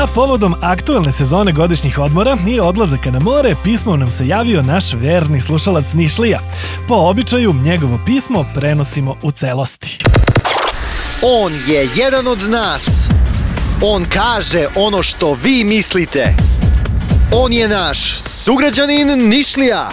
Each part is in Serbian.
A povodom aktualne sezone godišnjih odmora i odlazaka na more, pismom nam se javio naš verni slušalac Nišlija. Po običaju, njegovo pismo prenosimo u celosti. On je jedan od nas. On kaže ono što vi mislite. On je naš sugrađanin Nišlija.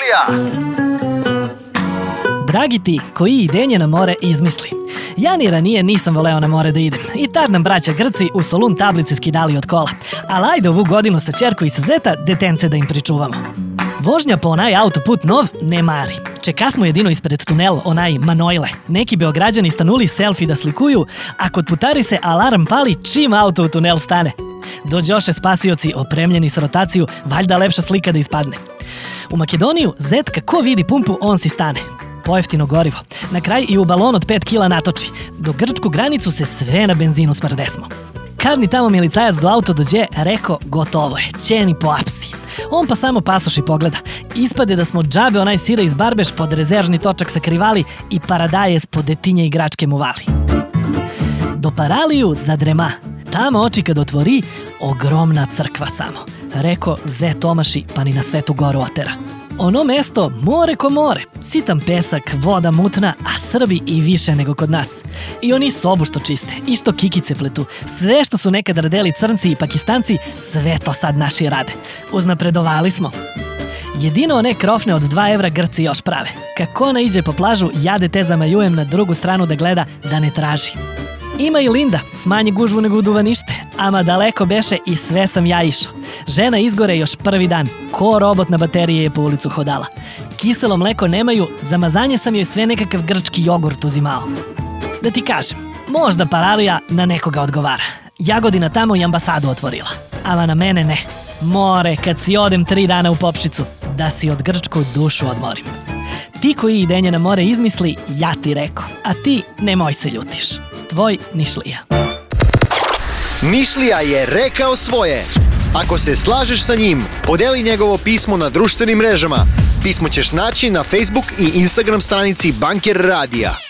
Dragi ti koji idenje na more izmisli. Ja ni ranije nisam voleo na more da idem i tad nam braća Grci u Solun tablice skidali od kola. Ali ajde ovu godinu sa ćerku i sa zeta detence da im pričuvamo. Vožnja po onaj autoput nov ne mari. Čeka smo jedino ispred tunel, onaj Manojle. Neki beograđani stanuli selfie da slikuju, a kod putari se alarm pali čim auto u tunel stane. Dođoše spasioci opremljeni s rotaciju, valjda lepša slika da ispadne. U Makedoniju zet kako vidi pumpu, on si stane. Pojeftino gorivo. Na kraj i u balon od 5 kila natoči. Do grčku granicu se sve na benzinu smrdesmo. Kad ni tamo milicajac do auto dođe, reko gotovo je, ćeni po apsi. On pa samo pasoš i pogleda. Ispade da smo džabe onaj sira iz Barbeš pod rezervni točak sakrivali i paradajes po detinje igračke mu vali. Do Paraliju zadrema. Tamo oči kad otvori, ogromna crkva samo. Reko zet omaši pa ni na Svetu Goru otera. Ono mesto more ko more, sitan pesak, voda mutna, a Srbi i više nego kod nas. I oni sobu što čiste, i što kikice pletu, sve što su nekad radeli Crnci i Pakistanci, sve to sad naši rade. Uznapredovali smo. Jedino one krofne od 2 evra Grci još prave. Kako ona iđe po plažu, ja dete zamajujem na drugu stranu da gleda, da ne traži. Ima i Linda, smanji gužvu nego uduva nište, ama daleko beše i sve sam ja išao. Žena izgore još prvi dan, ko robot na baterije je po ulicu hodala. Kiselo mleko nemaju, za mazanje sam joj sve nekakav grčki jogurt uzimao. Da ti kažem, možda Paralija na nekoga odgovara. Jagodina tamo i ambasadu otvorila, ama na mene ne. More, kad si odem 3 dana u Popšicu, da si od grčku dušu odmorim. Ti koji idenje na more izmisli, ja ti reko, a ti nemoj se ljutiš. Tvoj Nišlija. Nišlija je rekao svoje. Ako se slažeš sa njim, podeli njegovo pismo na društvenim mrežama. Pismo ćeš naći na Facebook i Instagram stranici Banker Radija.